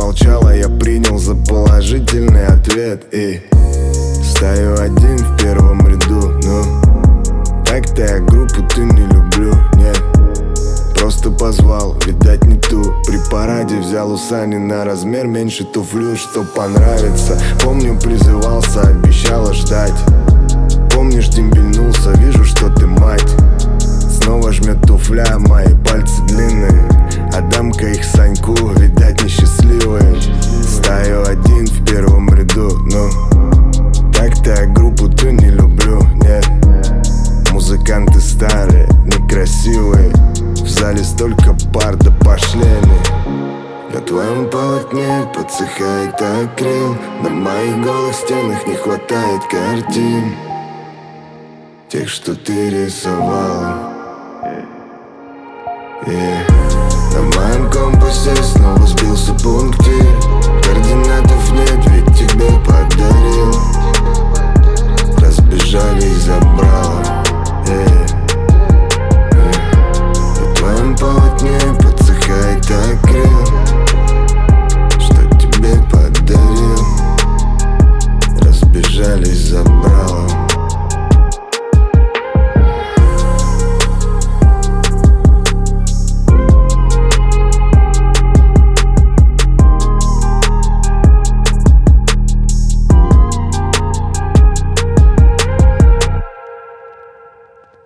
молчала, я принял за положительный ответ. И стою один в первом ряду. Ну, так-то я группу ты не люблю, нет. Просто позвал, видать не ту. При параде взял у Сани на размер меньше туфлю, что понравится. Помню, призывался, обещала ждать. Помнишь, дембельнулся, вижу, что ты мать. Снова жмет туфля, мои пальцы длинные. Отдам-ка их Саньку, видать несчастливые. Стою один в первом ряду, ну, так-то я группу ты не люблю, нет. Музыканты старые, некрасивые. В зале столько пар, да пошли они. На твоем полотне подсыхает акрил. На моих голых стенах не хватает картин, тех, что ты рисовала. На моем компасе снова сбился пунктир. Координатов нет, ведь тебе подарил. Разбежались за